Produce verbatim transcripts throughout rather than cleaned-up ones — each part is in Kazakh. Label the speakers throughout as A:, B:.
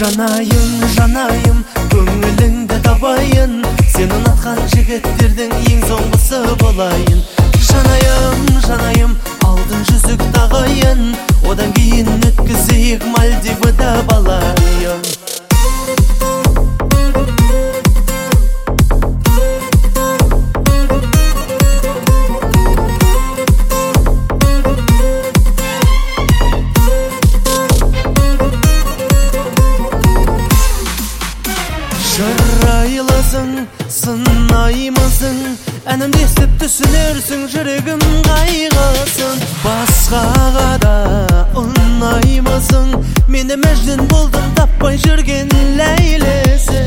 A: Жанайын, жанайым, көңіліңді табайын, сен ұнатқан жігіттердің ең соңғысы болайын. Жанайым, жанайым, алтын жүзік тағайын, одан кейін өткізейік Мальдивыда балайын. Жырайлысың, сынаймысың, әнімді естіп түсінерсің, жүрегім қайғысын. Басқаға да ұнаймысың, мені мәжнүн болдым таппай жүрген ләйлесі.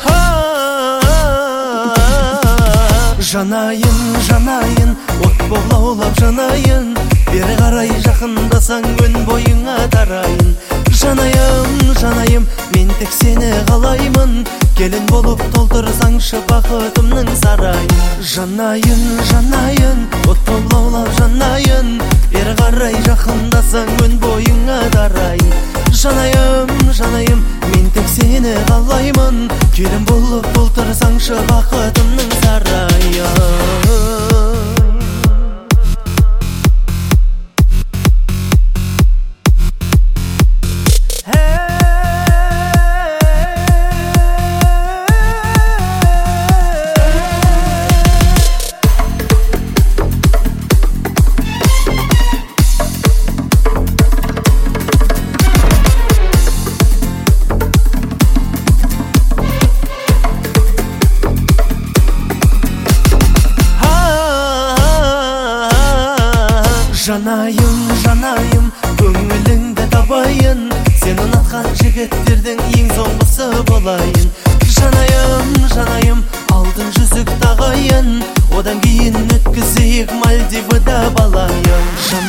A: Жанайын, жанайын, от бол лаулап жанайын, бері қарай жақындасаң өн бойыңа тарайын. Жанайым, жанайым, мен тек сені қалаймын, келін болып толтырсаңшы бақытымның сарайын. Жанайын, жанайын, от бол лаулап жанайын, бері қарай жақындасаң өн бойыңа тарайын. Жанайым, жанайым, мен тек сені қалаймын, келін болып толтырсаңшы бақытымның сарайын. Жанайым, жанайым, көңіліңді табайын, сен ұнатқан жігіттердің ең соңғысы болайын. Жанайым, жанайым, алтын жүзік тағайын, одан кейін өткізейік Мальдивыда балайын.